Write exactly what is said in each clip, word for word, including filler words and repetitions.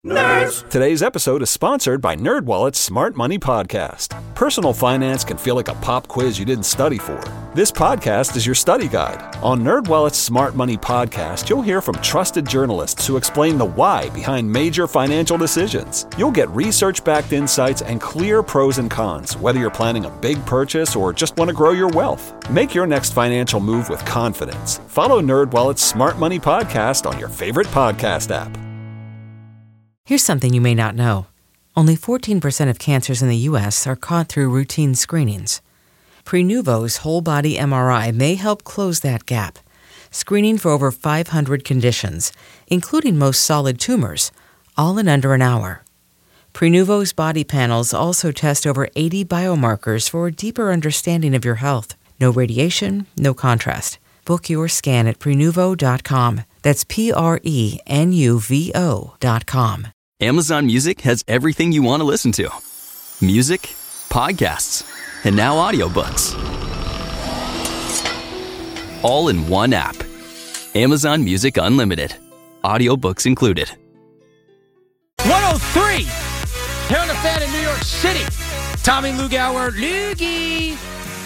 Nerds! Today's episode is sponsored by NerdWallet's Smart Money Podcast. Personal finance can feel like a pop quiz you didn't study for. This podcast is your study guide. On NerdWallet's Smart Money Podcast, you'll hear from trusted journalists who explain the why behind major financial decisions. You'll get research-backed insights and clear pros and cons, whether you're planning a big purchase or just want to grow your wealth. Make your next financial move with confidence. Follow NerdWallet's Smart Money Podcast on your favorite podcast app. Here's something you may not know. Only fourteen percent of cancers in the U S are caught through routine screenings. Prenuvo's whole-body M R I may help close that gap, screening for over five hundred conditions, including most solid tumors, all in under an hour. Prenuvo's body panels also test over eighty biomarkers for a deeper understanding of your health. No radiation, no contrast. Book your scan at Prenuvo dot com. That's P R E N U V O dot com. Amazon Music has everything you want to listen to. Music, podcasts, and now audiobooks. All in one app. Amazon Music Unlimited. Audiobooks included. one oh three here on the Fan in New York City. Tommy Lugauer, Loogie.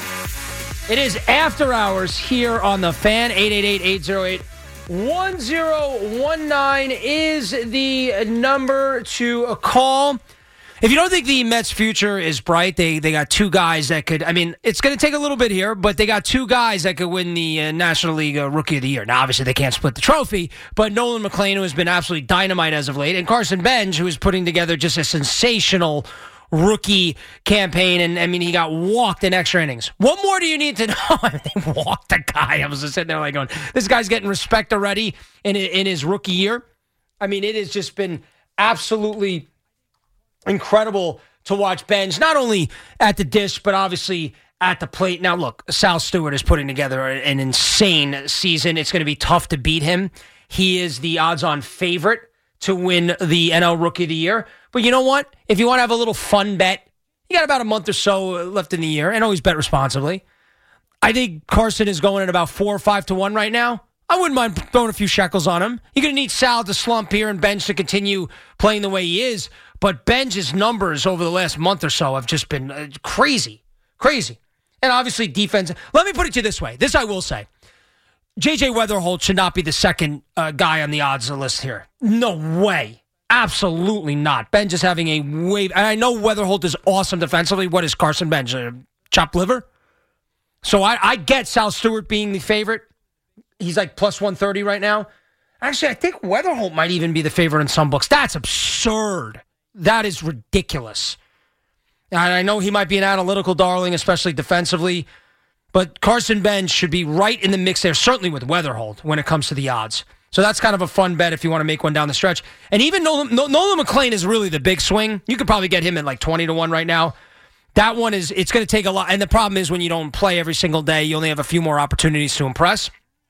It is after hours here on the Fan. eight eight eight, eight oh eight, one oh one nine is the number to call. If you don't think the Mets' future is bright, they they got two guys that could, I mean, it's going to take a little bit here, but they got two guys that could win the uh, National League uh, Rookie of the Year. Now, obviously, they can't split the trophy, but Nolan McLean, who has been absolutely dynamite as of late, and Carson Bench, who is putting together just a sensational rookie campaign, and I mean, he got walked in extra innings. What more do you need to know? They walked the guy. I was just sitting there like going, this guy's getting respect already in in his rookie year. I mean, it has just been absolutely incredible to watch Benj, not only at the dish, but obviously at the plate. Now, look, Sal Stewart is putting together an insane season. It's going to be tough to beat him. He is the odds-on favorite to win the N L Rookie of the Year. But you know what? If you want to have a little fun bet, you got about a month or so left in the year, and always bet responsibly. I think Carson is going at about four or five to one right now. I wouldn't mind throwing a few shekels on him. You're going to need Sal to slump here and Bench to continue playing the way he is. But Bench's numbers over the last month or so have just been uh, crazy, crazy. And obviously defense. Let me put it to you this way. This I will say. J J Weatherholt should not be the second uh, guy on the odds list here. No way. Absolutely not. Bench is having a wave. And I know Weatherholt is awesome defensively. What is Carson Bench? Uh, chopped liver? So I, I get Sal Stewart being the favorite. He's like plus one thirty right now. Actually, I think Weatherholt might even be the favorite in some books. That's absurd. That is ridiculous. And I know he might be an analytical darling, especially defensively. But Carson Bench should be right in the mix there, certainly with Weatherholt when it comes to the odds. So that's kind of a fun bet if you want to make one down the stretch. And even Nolan, Nolan McLean is really the big swing. You could probably get him at like twenty to one right now. That one is, it's going to take a lot. And the problem is when you don't play every single day, you only have a few more opportunities to impress.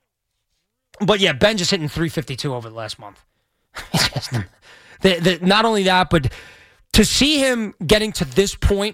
But yeah, Ben just hitting three fifty-two over the last month. Just, the, the, not only that, but to see him getting to this point,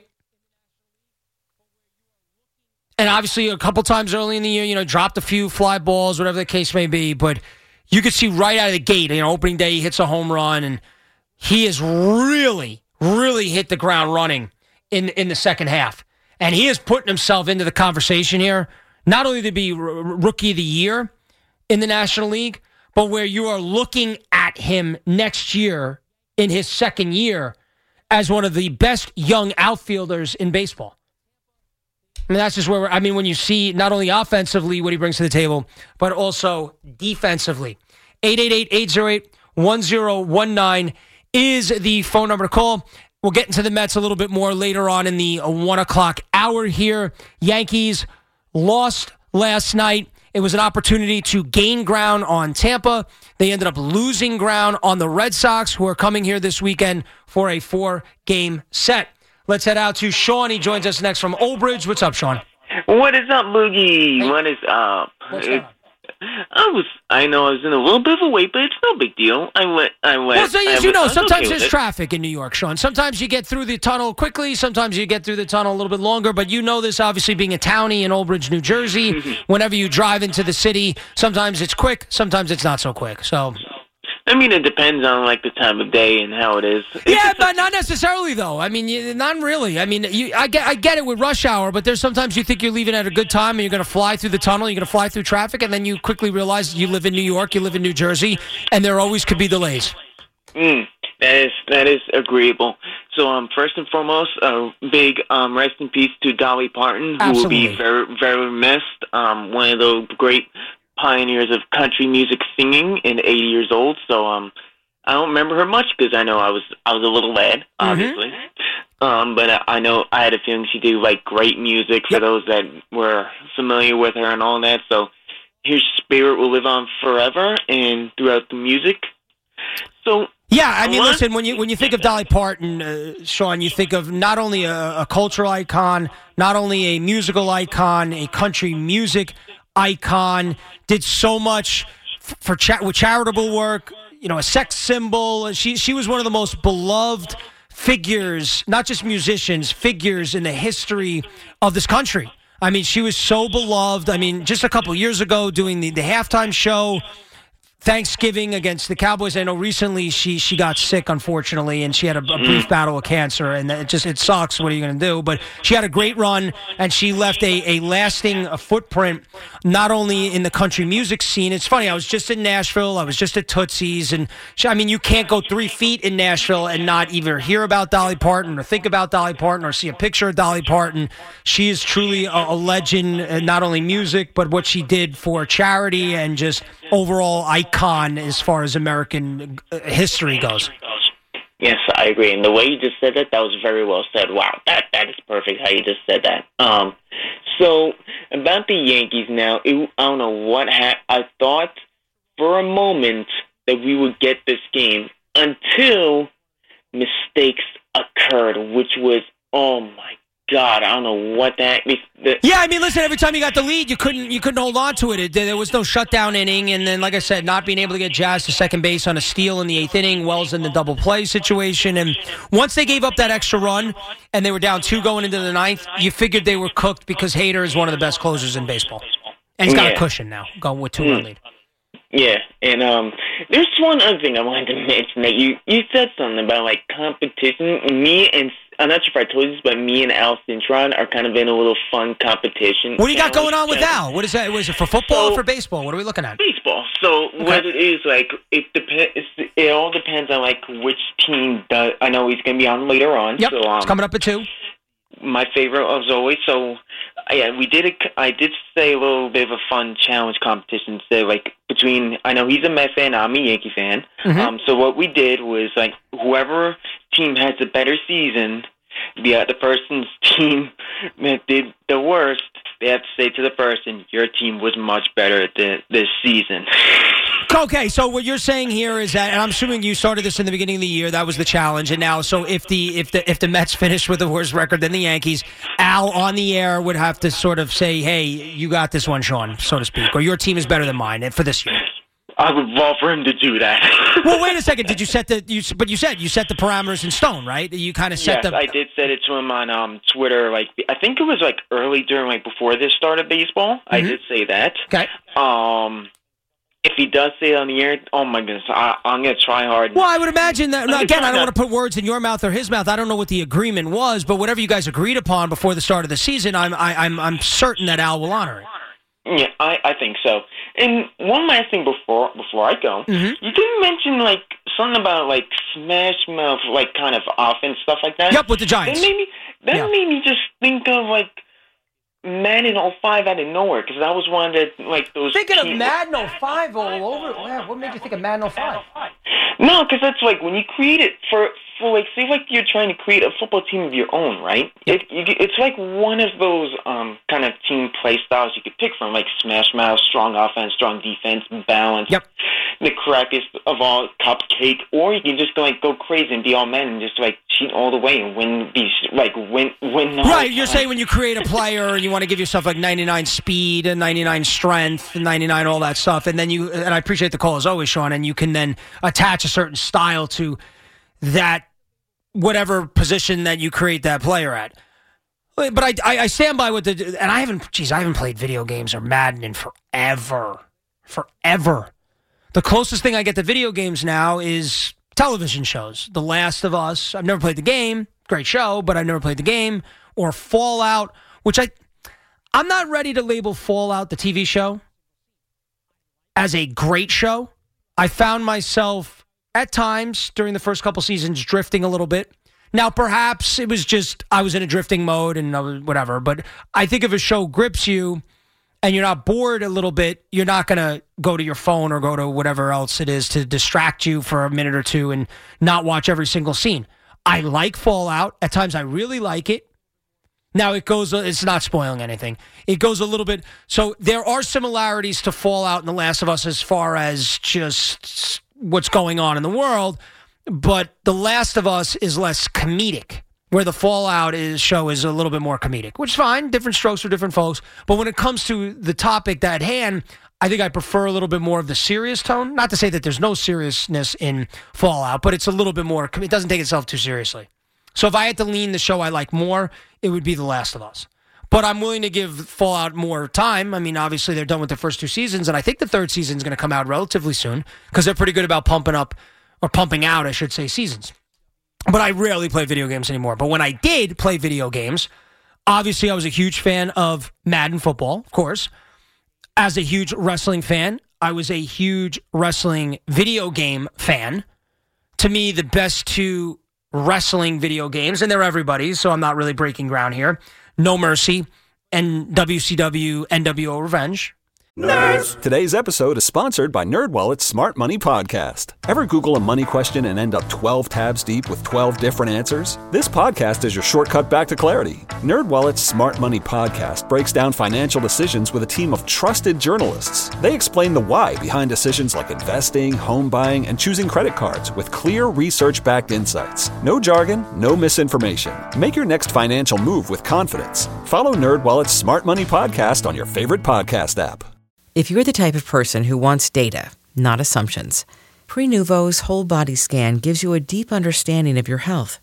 and obviously a couple times early in the year, you know, dropped a few fly balls, whatever the case may be, but you could see right out of the gate, you know, opening day, he hits a home run, and he has really, really hit the ground running in in the second half. And he is putting himself into the conversation here, not only to be r- Rookie of the Year in the National League, but where you are looking at him next year in his second year as one of the best young outfielders in baseball. I mean, that's just where we're, I mean, when you see not only offensively what he brings to the table, but also defensively. eight eight eight, eight oh eight, one oh one nine is the phone number to call. We'll get into the Mets a little bit more later on in the one o'clock hour here. Yankees lost last night. It was an opportunity to gain ground on Tampa. They ended up losing ground on the Red Sox, who are coming here this weekend for a four-game set. Let's head out to Sean. He joins us next from Old Bridge. What's up, Sean? What is up, Loogie? Hey. What is up? What's It, up? I was, I know I was in a little bit of a wait, but it's no big deal. I went, I went. Well, so I as you went- I know, was sometimes okay there's with it. traffic in New York, Sean. Sometimes you get through the tunnel quickly. Sometimes you get through the tunnel a little bit longer. But you know this, obviously, being a townie in Old Bridge, New Jersey. Whenever you drive into the city, sometimes it's quick. Sometimes it's not so quick. So I mean, it depends on like the time of day and how it is. Yeah, but not necessarily though. I mean, you, not really. I mean, you, I get, I get it with rush hour, but there's sometimes you think you're leaving at a good time and you're going to fly through the tunnel, you're going to fly through traffic, and then you quickly realize you live in New York, you live in New Jersey, and there always could be delays. Mm, that is that is agreeable. So, um, first and foremost, a uh, big um, rest in peace to Dolly Parton, who Absolutely. will be very very missed. Um, one of the great pioneers of country music singing, and eighty years old. So, um. I don't remember her much because I know I was I was a little lad, obviously. Mm-hmm. Um, but I, I know I had a feeling she did like great music for yep. those that were familiar with her and all that. So her spirit will live on forever and throughout the music. So yeah, I mean, listen, when you when you think of Dolly Parton, uh, Sean, you think of not only a, a cultural icon, not only a musical icon, a country music icon, did so much for cha- with charitable work. You know, a sex symbol. She she was one of the most beloved figures, not just musicians, figures in the history of this country. I mean, she was so beloved. I mean, just a couple of years ago doing the, the halftime show, Thanksgiving against the Cowboys. I know recently she she got sick, unfortunately, and she had a, a brief battle with cancer, and it just it sucks. What are you going to do? But she had a great run, and she left a, a lasting a footprint, not only in the country music scene. It's funny, I was just in Nashville. I was just at Tootsie's, and she, I mean, you can't go three feet in Nashville and not either hear about Dolly Parton or think about Dolly Parton or see a picture of Dolly Parton. She is truly a, a legend, not only music, but what she did for charity and just overall icon as far as American history goes. Yes, I agree. And the way you just said that, that was very well said. Wow, that that is perfect how you just said that. Um, so, about the Yankees now, it, I don't know what ha- I thought for a moment that we would get this game until mistakes occurred, which was, oh my God, I don't know what that is. The- yeah, I mean, listen, every time you got the lead, you couldn't you couldn't hold on to it. it. There was no shutdown inning, and then, like I said, not being able to get Jazz to second base on a steal in the eighth inning, Wells in the double play situation, and once they gave up that extra run, and they were down two going into the ninth, you figured they were cooked because Hader is one of the best closers in baseball. And he's got yeah. a cushion now, going with two-run mm. lead. Yeah, and um, there's one other thing I wanted to mention that you, you said something about, like, competition. Me and I'm not sure if I told you this, but me and Al Cintron are kind of in a little fun competition. What do you got going on with Al? What is that? Was it for football so, or for baseball? What are we looking at? Baseball. So okay. what it is, like, it depends. It all depends on, like, which team does. I know he's going to be on later on. Yep, so, um, it's coming up at two. My favorite, as always. So, yeah, we did a, I did say a little bit of a fun challenge competition. So, like, between, I know he's a Mets fan, I'm a Yankee fan. Mm-hmm. Um, so what we did was, like, whoever team has a better season, the uh, the person's team that did the worst, they have to say to the person, your team was much better th- this season. Okay, so what you're saying here is that, and I'm assuming you started this in the beginning of the year, that was the challenge, and now, so if the if the if the Mets finished with a worse record than the Yankees, Al on the air would have to sort of say, hey, you got this one, Sean, so to speak, or your team is better than mine for this year. I would love for him to do that. Well, wait a second. Did you set the? You, but you said you set the parameters in stone, right? You kind of set yes, the. I did set it to him on um, Twitter. Like I think it was like early during like before this started baseball. Mm-hmm. I did say that. Okay. Um, if he does say it on the air, oh my goodness, I, I'm gonna try hard. Well, I would imagine that. No, again, I don't want to put words in your mouth or his mouth. I don't know what the agreement was, but whatever you guys agreed upon before the start of the season, I'm I, I'm I'm certain that Al will honor it. Yeah, I, I think so. And one last thing before before I go, mm-hmm. you did mention like something about like smash mouth, like kind of offense stuff like that. Yep, with the Giants. That made me that yeah. made me just think of like Madden oh five out of nowhere because that was one of the like those. Thinking of Madden oh five all over. Yeah, what made you think of Madden oh five? No, because that's like when you create it for. For like, say, like you're trying to create a football team of your own, right? It, you, it's like one of those um, kind of team play styles you could pick from, like smash mouth, strong offense, strong defense, balance, yep. the crappiest of all, cupcake, or you can just go, like go crazy and be all men and just like cheat all the way and win, be like win, win. Right, you're saying when you create a player and you want to give yourself like ninety-nine speed and ninety-nine strength and ninety-nine all that stuff, and then you and I appreciate the call as always, Sean, and you can then attach a certain style to that whatever position that you create that player at. But I, I, I stand by with the, and I haven't, geez, I haven't played video games or Madden in forever, forever. The closest thing I get to video games now is television shows. The Last of Us. I've never played the game. Great show, but I've never played the game. Or Fallout, which I, I'm not ready to label Fallout, the T V show, as a great show. I found myself at times during the first couple seasons drifting a little bit. Now, perhaps it was just I was in a drifting mode and I was, whatever, but I think if a show grips you and you're not bored a little bit, you're not going to go to your phone or go to whatever else it is to distract you for a minute or two and not watch every single scene. I like Fallout. At times I really like it. Now, it goes, it's not spoiling anything. It goes a little bit, so there are similarities to Fallout and The Last of Us as far as just what's going on in the world, but The Last of Us is less comedic, where the Fallout is, show is a little bit more comedic, which is fine, different strokes for different folks, but when it comes to the topic at hand, I think I prefer a little bit more of the serious tone. Not to say that there's no seriousness in Fallout, but it's a little bit more, it doesn't take itself too seriously. So if I had to lean the show I like more, it would be The Last of Us. But I'm willing to give Fallout more time. I mean, obviously, they're done with the first two seasons, and I think the third season is going to come out relatively soon because they're pretty good about pumping up, or pumping out, I should say, seasons. But I rarely play video games anymore. But when I did play video games, obviously, I was a huge fan of Madden football, of course. As a huge wrestling fan, I was a huge wrestling video game fan. To me, the best two wrestling video games, and they're everybody's, so I'm not really breaking ground here. No Mercy and W C W N W O Revenge. Nerds! Today's episode is sponsored by NerdWallet's Smart Money Podcast. Ever Google a money question and end up twelve tabs deep with twelve different answers? This podcast is your shortcut back to clarity. NerdWallet's Smart Money Podcast breaks down financial decisions with a team of trusted journalists. They explain the why behind decisions like investing, home buying, and choosing credit cards with clear research-backed insights. No jargon, no misinformation. Make your next financial move with confidence. Follow NerdWallet's Smart Money Podcast on your favorite podcast app. If you're the type of person who wants data, not assumptions, Prenuvo's whole body scan gives you a deep understanding of your health.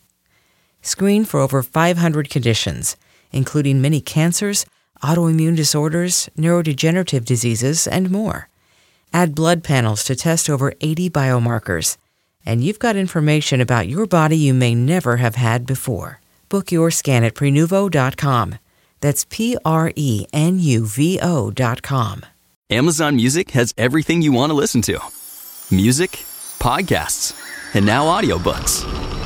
Screen for over five hundred conditions, including many cancers, autoimmune disorders, neurodegenerative diseases, and more. Add blood panels to test over eighty biomarkers, and you've got information about your body you may never have had before. Book your scan at Prenuvo dot com. That's P R E N U V O dot com. Amazon Music has everything you want to listen to. Music, podcasts, and now audiobooks.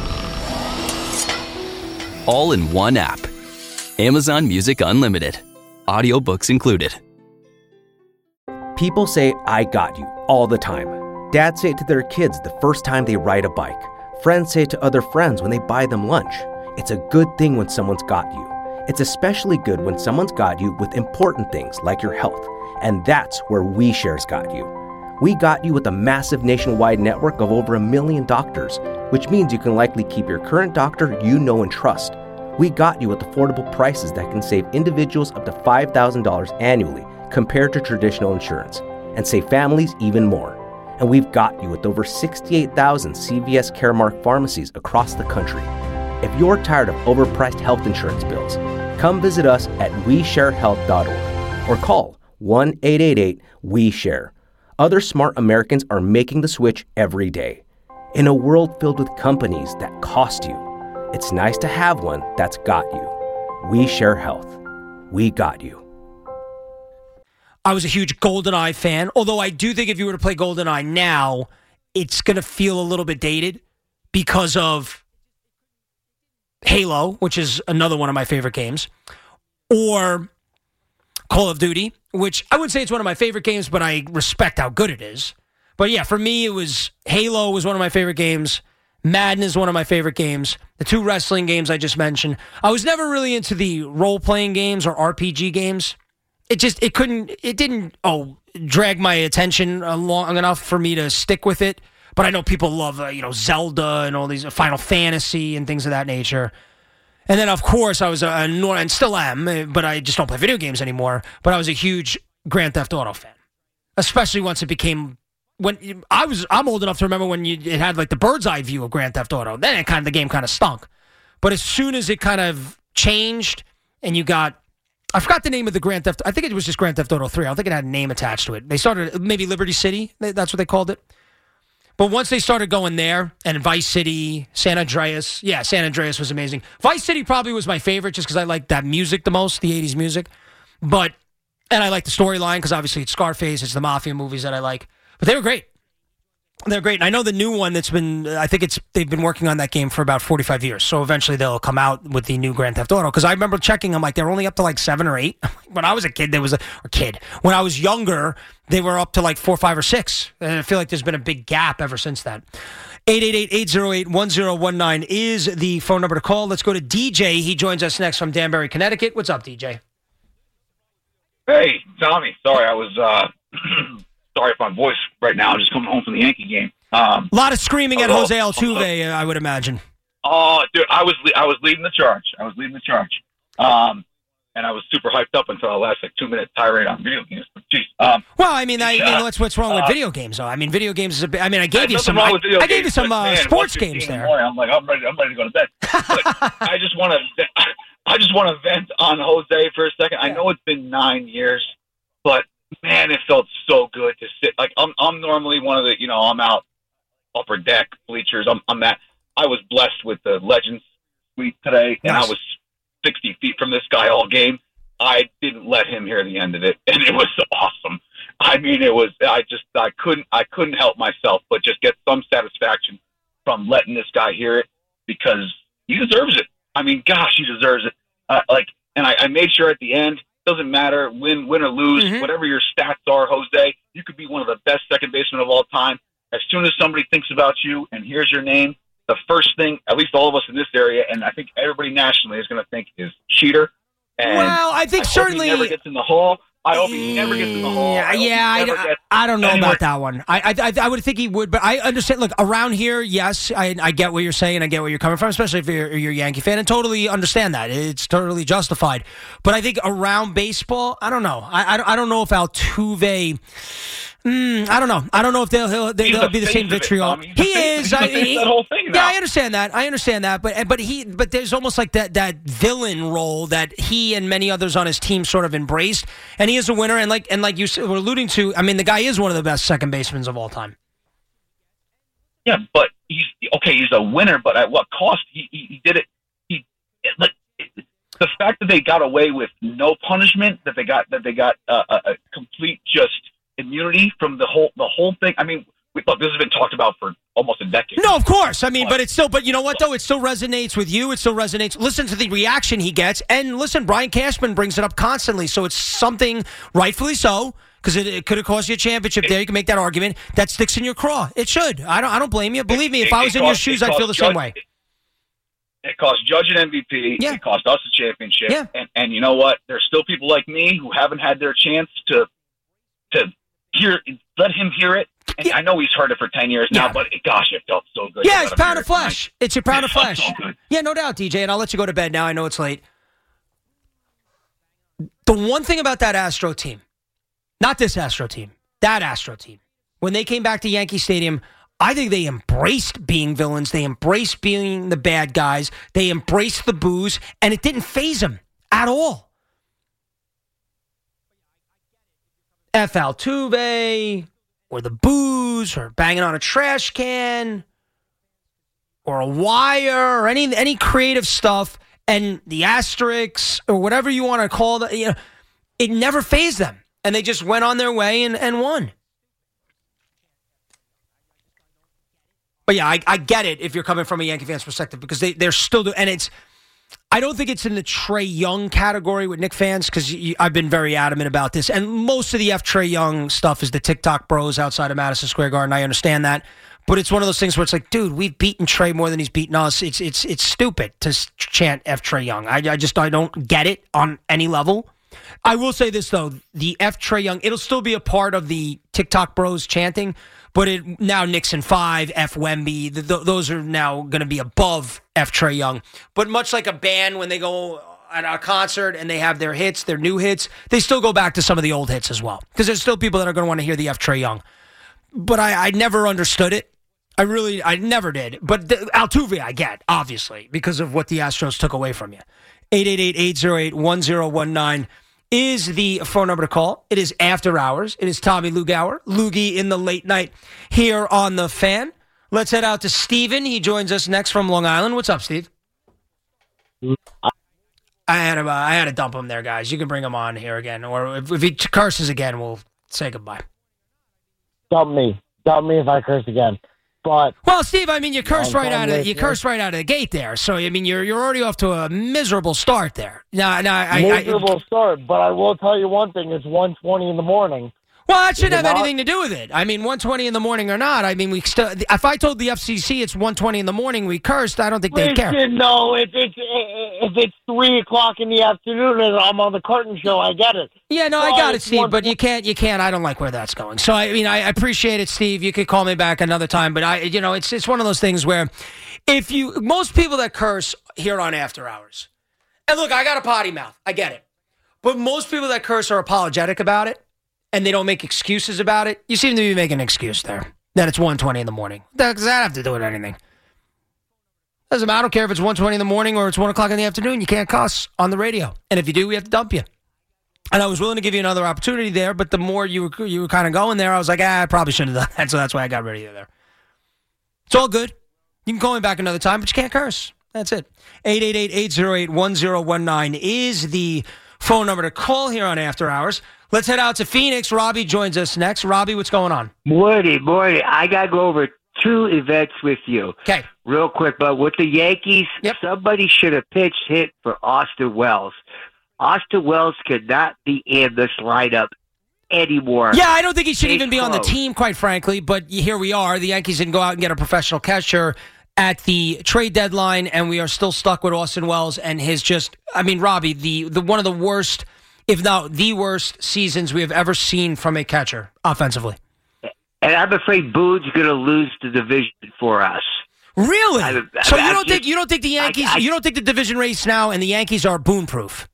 All in one app. Amazon Music Unlimited. Audiobooks included. People say, "I got you," all the time. Dads say it to their kids the first time they ride a bike. Friends say it to other friends when they buy them lunch. It's a good thing when someone's got you. It's especially good when someone's got you with important things like your health. And that's where WeShare's got you. We got you with a massive nationwide network of over a million doctors, which means you can likely keep your current doctor you know and trust. We got you with affordable prices that can save individuals up to five thousand dollars annually compared to traditional insurance, and save families even more. And we've got you with over sixty-eight thousand C V S Caremark pharmacies across the country. If you're tired of overpriced health insurance bills, come visit us at we share health dot org or call one eight eight eight we share. Other smart Americans are making the switch every day. In a world filled with companies that cost you, it's nice to have one that's got you. We Share Health. We got you. I was a huge GoldenEye fan, although I do think if you were to play GoldenEye now, it's going to feel a little bit dated because of Halo, which is another one of my favorite games, or Call of Duty, which I would say it's one of my favorite games, but I respect how good it is. But yeah, for me, it was Halo was one of my favorite games. Madden is one of my favorite games. The two wrestling games I just mentioned. I was never really into the role-playing games or R P G games. It just, it couldn't, it didn't, oh, drag my attention long enough for me to stick with it. But I know people love, uh, you know, Zelda and all these uh, Final Fantasy and things of that nature. And then, of course, I was a, a, and still am, but I just don't play video games anymore. But I was a huge Grand Theft Auto fan, especially once it became, when I was, I'm old enough to remember when you, it had like the bird's eye view of Grand Theft Auto. Then it kind of, the game kind of stunk. But as soon as it kind of changed and you got I forgot the name of the Grand Theft. I think it was just Grand Theft Auto three. I don't think it had a name attached to it. They started maybe Liberty City. That's what they called it. But once they started going there and Vice City, San Andreas, yeah, San Andreas was amazing. Vice City probably was my favorite just because I liked that music the most, the eighties music. But and I like the storyline because obviously it's Scarface, it's the mafia movies that I like. But they were great. They're great. And I know the new one that's been, I think it's they've been working on that game for about forty-five years. So eventually they'll come out with the new Grand Theft Auto. Because I remember checking them, like they're only up to like seven or eight. When I was a kid, there was a or kid. When I was younger, they were up to like four, five, or six. And I feel like there's been a big gap ever since that. eight eight eight, eight oh eight, one oh one nine is the phone number to call. Let's go to D J. He joins us next from Danbury, Connecticut. What's up, D J? Hey, Tommy. Sorry, I was uh, sorry if my voice right now. I'm just coming home from the Yankee game. Um, a lot of screaming at oh, Jose Altuve, I would imagine. Oh, dude, I was I was leading the charge. I was leading the charge, um, and I was super hyped up until the last like two minute tirade on video games. But geez, um, well, I mean, I, yeah, you know, what's what's wrong with uh, video games, though? I mean, video games is a bit. I mean, I gave you nothing some. wrong I, with video I gave games, you some but, uh, man, sports one fifteen games in the there. morning, I'm like, I'm ready. I'm ready to go to bed. But I just want to. I just want to vent on Jose for a second. I know it's been nine years, but man, it felt so good to sit. Like I'm, I'm normally one of the, you know, I'm out upper deck bleachers. I'm, I'm that. I was blessed with the Legends suite today, and nice. I was sixty feet from this guy all game. I didn't let him hear the end of it, and it was awesome. I mean, it was. I just, I couldn't, I couldn't help myself, but just get some satisfaction from letting this guy hear it because he deserves it. I mean, gosh, he deserves it. Uh, like, and I, I made sure at the end. Doesn't matter win, win or lose, mm-hmm. whatever your stats are, Jose. You could be one of the best second basemen of all time. As soon as somebody thinks about you and hears your name, the first thing, at least all of us in this area, and I think everybody nationally is going to think is cheater. And well, I think I certainly hope he never gets in the hall. I hope he never gets in the hall. Yeah, I yeah, I, I, I don't know anywhere. about that one. I, I I would think he would, but I understand. Look, around here, yes, I I get what you're saying. I get where you're coming from, especially if you're, you're a Yankee fan, and totally understand that. It's totally justified. But I think around baseball, I don't know. I I, I don't know if Altuve. Mm, I don't know. I don't know if they'll he'll, they'll the be the same vitriol. It, he is. I, he, that whole thing yeah, now. I understand that. I understand that. But but he but there's almost like that that villain role that he and many others on his team sort of embraced. And he is a winner. And like and like you were alluding to, I mean, the guy is one of the best second basemen of all time. Yeah, but he's okay. He's a winner, but at what cost? He he, he did it. He like the fact that they got away with no punishment, that they got that they got uh, a, a complete just. immunity from the whole the whole thing. I mean, we, look, this has been talked about for almost a decade. No, of course. I mean, but, but it's still. But you know what, though? It still resonates with you. It still resonates. Listen to the reaction he gets, and listen, Brian Cashman brings it up constantly. So it's something, rightfully so, because it, it could have cost you a championship. It, there, you can make that argument. That sticks in your craw. It should. I don't. I don't blame you. Believe me, if it, I was in cost, your shoes, I'd feel the Judge, same way. It, it cost Judge an M V P. Yeah. It cost us a championship. Yeah. And and you know what? There's still people like me who haven't had their chance to to. Hear, let him hear it. And yeah. I know he's heard it for ten years now, yeah. but gosh, it felt so good. Yeah, it's pound of flesh. It's your pound it of flesh. So yeah, no doubt, D J. And I'll let you go to bed now. I know it's late. The one thing about that Astro team, not this Astro team, that Astro team, when they came back to Yankee Stadium, I think they embraced being villains. They embraced being the bad guys. They embraced the booze, and it didn't faze them at all. F. Altuve, or the booze, or banging on a trash can, or a wire, or any any creative stuff, and the asterisks, or whatever you want to call it, you know, it never fazed them. And they just went on their way and, and won. But yeah, I, I get it if you're coming from a Yankee fan's perspective, because they, they're still doing, and it's, I don't think it's in the Trae Young category with Knicks fans, because I've been very adamant about this. And most of the F. Trae Young stuff is the TikTok bros outside of Madison Square Garden. I understand that. But it's one of those things where it's like, dude, we've beaten Trae more than he's beaten us. It's it's it's stupid to chant F. Trae Young. I, I just I don't get it on any level. I will say this, though. The F. Trae Young, it'll still be a part of the TikTok bros chanting. But it, now Nixon five, F. Wemby, the, the, those are now going to be above F. Trae Young. But much like a band, when they go at a concert and they have their hits, their new hits, they still go back to some of the old hits as well. Because there's still people that are going to want to hear the F. Trae Young. But I, I never understood it. I really, I never did. But the, Altuve I get, obviously, because of what the Astros took away from you. eight eight eight, eight oh eight, one oh one nine is the phone number to call. It is After Hours. It is Tommy Lugauer, Loogie in the late night here on The Fan. Let's head out to Steven. He joins us next from Long Island. What's up, Steve? I had to, uh, I had to dump him there, guys. You can bring him on here again. Or if, if he curses again, we'll say goodbye. Dump me. Dump me if I curse again. But well, Steve, I mean, you cursed right out of you listener. cursed right out of the gate there. So I mean, you're you're already off to a miserable start there. Now, now, I, miserable I, start. But I will tell you one thing: it's one twenty in the morning. Well, that shouldn't Is have it not? anything to do with it. I mean, one twenty in the morning or not. I mean, we still. If I told the F C C it's one twenty in the morning, we cursed. I don't think they'd care. Listen, no, if it's if it's three o'clock in the afternoon and I'm on the Carton Show, I get it. Yeah, no, So I got it, it's Steve. one- But you can't, you can't. I don't like where that's going. So I mean, I appreciate it, Steve. You could call me back another time. But I, you know, it's it's one of those things where, if you most people that curse here on After Hours, and look, I got a potty mouth. I get it. But most people that curse are apologetic about it. And they don't make excuses about it. You seem to be making an excuse there. That it's one twenty in the morning. That does that have to do with anything? Doesn't matter. I don't care if it's one twenty in the morning or it's one o'clock in the afternoon. You can't cuss on the radio. And if you do, we have to dump you. And I was willing to give you another opportunity there, but the more you were you were kind of going there, I was like, ah, I probably shouldn't have done that. So that's why I got rid of you there. It's all good. You can call me back another time, but you can't curse. That's it. eight eight eight, eight oh eight, one oh one nine is the phone number to call here on After Hours. Let's head out to Phoenix. Robbie joins us next. Robbie, what's going on? Morty, Morty, I got to go over two events with you. Okay. Real quick, but with the Yankees, Yep. somebody should have pitched hit for Austin Wells. Austin Wells could not be in this lineup anymore. Yeah, I don't think he should Case even be on the closed. team, quite frankly, but here we are. The Yankees didn't go out and get a professional catcher at the trade deadline, and we are still stuck with Austin Wells and his just, I mean, Robbie, the, the one of the worst, if not the worst seasons we have ever seen from a catcher offensively. And I'm afraid Boone's going to lose the division for us. Really? I- I- so you I'm don't just- think you don't think the Yankees I- I- you don't think the division race now and the Yankees are Boone proof?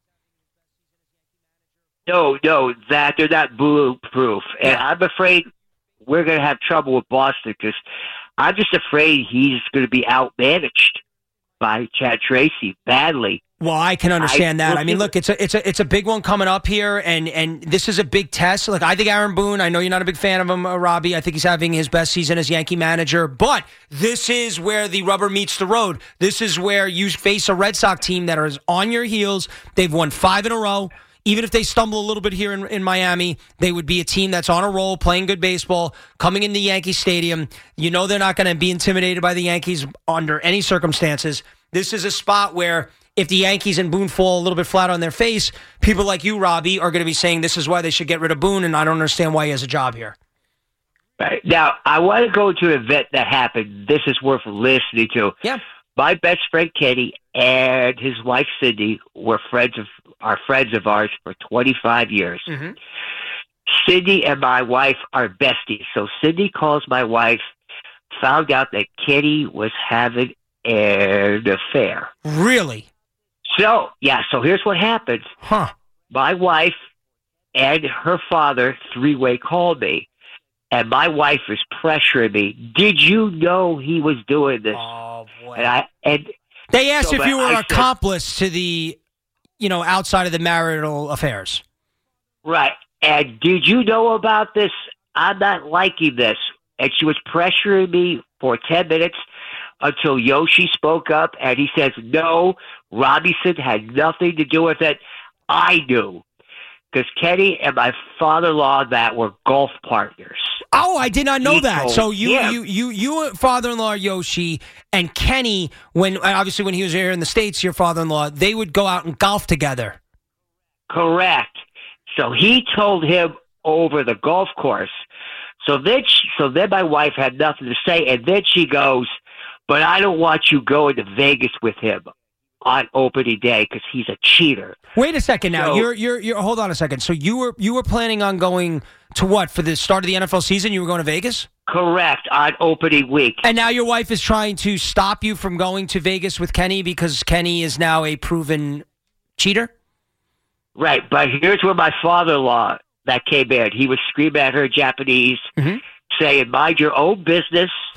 No, no, that they're not bulletproof. And Yeah. I'm afraid we're going to have trouble with Boston because I'm just afraid he's going to be outmanaged by Chad Tracy badly. Well, I can understand I- that. I mean, look, it's a it's a it's a big one coming up here, and and this is a big test. Look, I think Aaron Boone. I know you're not a big fan of him, uh, Robbie. I think he's having his best season as Yankee manager. But this is where the rubber meets the road. This is where you face a Red Sox team that is on your heels. They've won five in a row. Even if they stumble a little bit here in, in Miami, they would be a team that's on a roll, playing good baseball, coming into Yankee Stadium. You know they're not going to be intimidated by the Yankees under any circumstances. This is a spot where if the Yankees and Boone fall a little bit flat on their face, people like you, Robbie, are going to be saying this is why they should get rid of Boone, and I don't understand why he has a job here. Right. Now, I want to go to an event that happened. This is worth listening to. Yeah. My best friend Kenny and his wife Cindy were friends of are friends of ours for twenty-five years. Mm-hmm. Cindy and my wife are besties. So Cindy calls my wife, found out that Kenny was having an affair. Really? So, yeah, so here's what happened. Huh. My wife and her father three-way called me, and my wife was pressuring me. Did you know he was doing this? Oh, boy. And I and They asked So if you that were I an said- accomplice to the, you know, outside of the marital affairs. right. And did you know about this? I'm not liking this. And she was pressuring me for ten minutes until Yoshi spoke up, and he says, no, Robinson had nothing to do with it. I knew. Because Kenny and my father-in-law that were golf partners. Oh, I did not know He that. told So you, him. you, you, you, father-in-law Yoshi and Kenny, when obviously when he was here in the States, your father-in-law, they would go out and golf together. Correct. So he told him over the golf course. So then, she, so then my wife had nothing to say, and then she goes, "But I don't want you going to Vegas with him on opening day because he's a cheater." Wait a second now. So- you're, you're, you're. Hold on a second. So you were, you were planning on going to what for the start of the N F L season? You were going to Vegas, Correct, on opening week. and now your wife is trying to stop you from going to Vegas with Kenny because Kenny is now a proven cheater. Right, but here's where my father-in-law that came in. He was screaming at her in Japanese, Mhm. saying, "Mind your own business.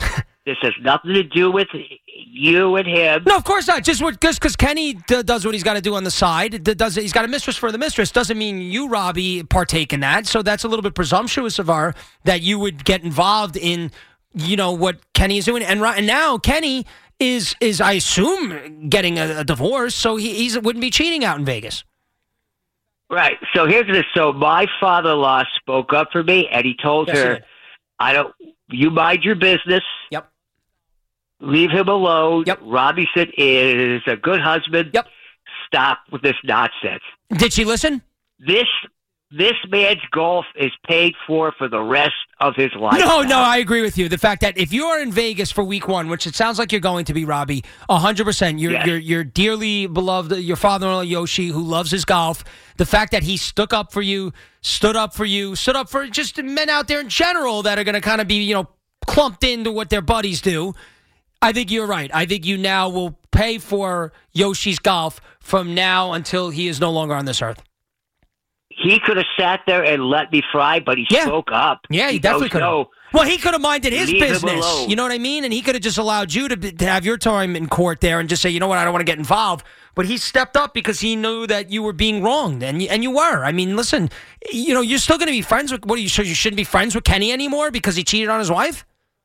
This has nothing to do with you and him. No, of course not. Just because Kenny d- does what he's got to do on the side, d- does he's got a mistress for the mistress, doesn't mean you, Robbie, partake in that. So that's a little bit presumptuous of our that you would get involved in, you know, what Kenny is doing. And right and now Kenny is is I assume getting a, a divorce, so he he's, wouldn't be cheating out in Vegas. Right. So here's this. So my father-in-law spoke up for me, and he told Yes, her, he did. "I don't. You mind your business. Yep. Leave him alone." Yep. Robinson is a good husband. Yep. Stop with this nonsense. Did she listen? This this man's golf is paid for for the rest of his life. No, now. no, I agree with you. The fact that if you are in Vegas for week one, which it sounds like you're going to be, Robbie, one hundred percent, you're, Yes. you're, you're dearly beloved, your father-in-law, Yoshi, who loves his golf, the fact that he stuck up for you, stood up for you, stood up for just men out there in general that are going to kind of be, you know, clumped into what their buddies do, I think you're right. I think you now will pay for Yoshi's golf from now until he is no longer on this earth. He could have sat there and let me fry, but he Yeah. spoke up. Yeah, he, he definitely goes, could have. "No, Well, he could have minded his leave him business. alone." You know what I mean? And he could have just allowed you to, be- to have your time in court there and just say, you know what, I don't want to get involved. But he stepped up because he knew that you were being wronged, and you, and you were. I mean, listen, you know, you're still going to be friends with. What are you? So you shouldn't be friends with Kenny anymore because he cheated on his wife?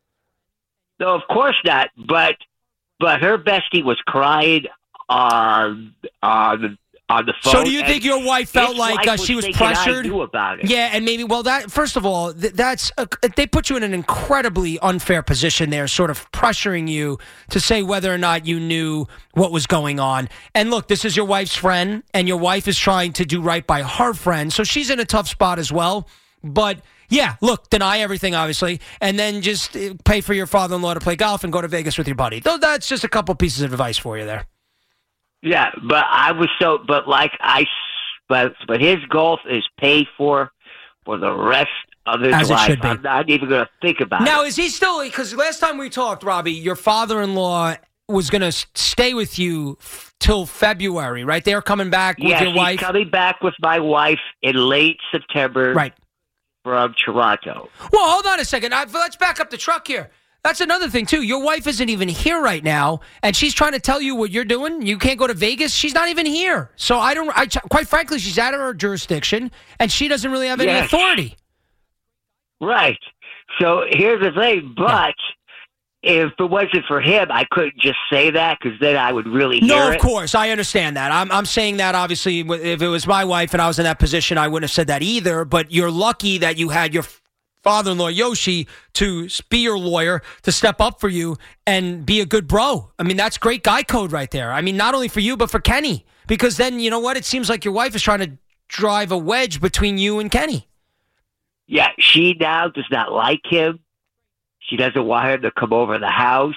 No, of course not. But but her bestie was crying on on on the phone. So do you and think your wife felt his like wife uh, she was thinking pressured? I knew about it. Yeah, and maybe, well, that first of all, th- that's a, they put you in an incredibly unfair position there, sort of pressuring you to say whether or not you knew what was going on. And look, this is your wife's friend, and your wife is trying to do right by her friend, so she's in a tough spot as well. But yeah, look, deny everything, obviously, and then just uh, pay for your father-in-law to play golf and go to Vegas with your buddy. Though that's just a couple pieces of advice for you there. Yeah, but I was so, but like I, but but his golf is paid for for the rest of his As it life. should be. I'm not even going to think about Now, it. is he still, because last time we talked, Robbie, your father-in-law was going to stay with you f- till February, right? They're coming back with Yes, your wife. he's coming back with my wife in late September. Right. From Toronto. Well, hold on a second. I, let's back up the truck here. That's another thing, too. Your wife isn't even here right now, and she's trying to tell you what you're doing. You can't go to Vegas. She's not even here. So I don't, I, quite frankly, she's out of her jurisdiction, and she doesn't really have any Yes. authority. Right. So here's the thing, but if it wasn't for him, I couldn't just say that because then I would really hear No, of it. course. I understand that. I'm, I'm saying that, obviously, if it was my wife and I was in that position, I wouldn't have said that either. But you're lucky that you had your father-in-law, Yoshi, to be your lawyer, to step up for you and be a good bro. I mean, that's great guy code right there. I mean, not only for you, but for Kenny. Because then, you know what? It seems like your wife is trying to drive a wedge between you and Kenny. Yeah, she now does not like him. She doesn't want him to come over the house.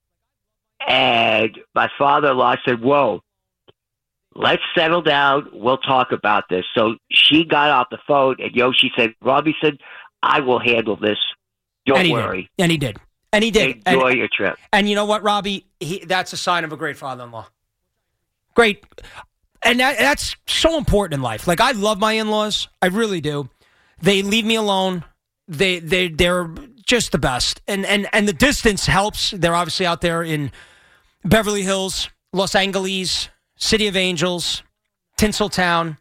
And my father-in-law said, whoa, let's settle down. We'll talk about this. So she got off the phone, and Yoshi said, Robbie said, I will handle this. Don't and he worry. Did. And he did. And he did. Enjoy and, your trip. And you know what, Robbie? He, that's a sign of a great father-in-law. Great. And that, that's so important in life. Like, I love my in-laws. I really do. They leave me alone. They, they, they're just the best. And, and, and the distance helps. They're obviously out there in Beverly Hills, Los Angeles, City of Angels, Tinseltown.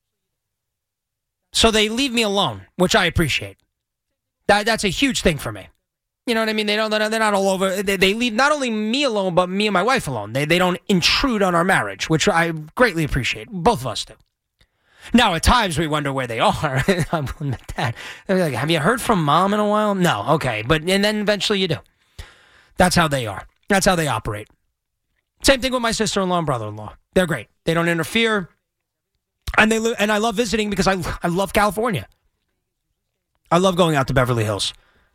So they leave me alone, which I appreciate. That That's a huge thing for me. You know what I mean? They don't. They're not all over. They, they leave not only me alone, but me and my wife alone. They they don't intrude on our marriage, which I greatly appreciate. Both of us do. Now, at times we wonder where they are. I'm admit that. They're like, "Have you heard from Mom in a while?" No. Okay, but and then eventually you do. That's how they are. That's how they operate. Same thing with my sister-in-law and brother-in-law. They're great. They don't interfere, and they li- and I love visiting because I I love California. I love going out to Beverly Hills.